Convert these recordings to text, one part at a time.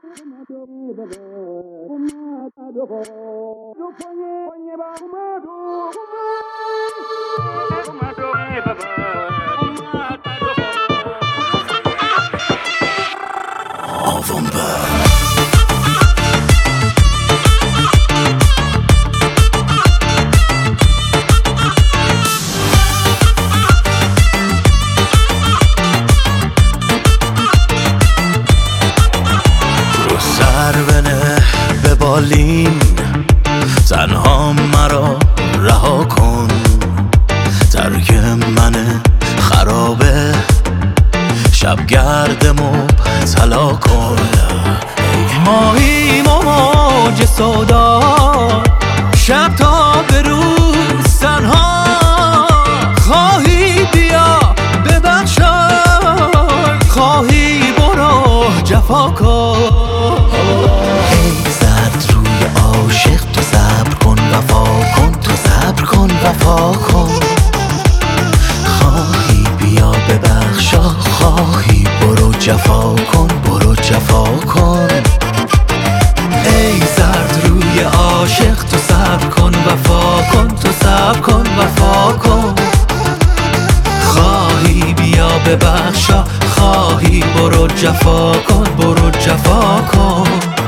تنها مرا رها کن، ترک من خرابه، شب گرد مبتلا کن. ماهیم و موج سودا، شب تا به روز تنها، خواهی بیا ببخشای، خواهی برو جفا کن. وفا کن، خواهی بیا ببخشا، خواهی برو جفا کن، برو جفا کن. ای زرد روی عاشق تو صبر کن، وفا کن، تو صبر کن، وفا کن. خواهی بیا ببخشا، خواهی برو جفا کن، برو جفا کن.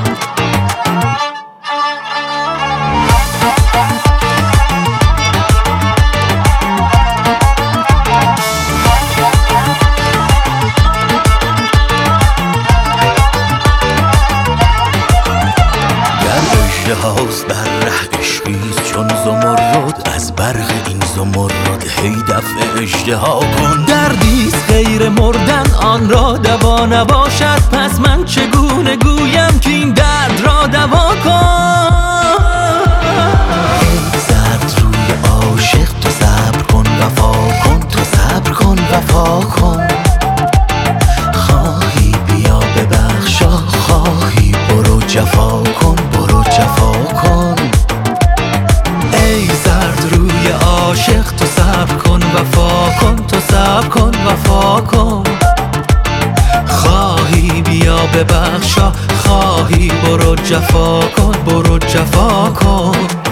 هاست بر ره عشقیست چون زمرد، از برق این زمرد هی دفع اژدها کن. دردیست غیر مردن آن را دوا نباشد، پس من چگونه گویم که این درد را دوا کن. ای زرد روی عاشق تو صبر کن، وفا کن، تو صبر کن، وفا کن. خواهی بیا ببخشا، خواهی برو جفا کن، برو جفا کن. ای زرد روی عاشق تو صبر کن، وفا کن، تو صبر کن، وفا کن. خواهی بیا ببخشا، خواهی برو جفا کن، برو جفا کن.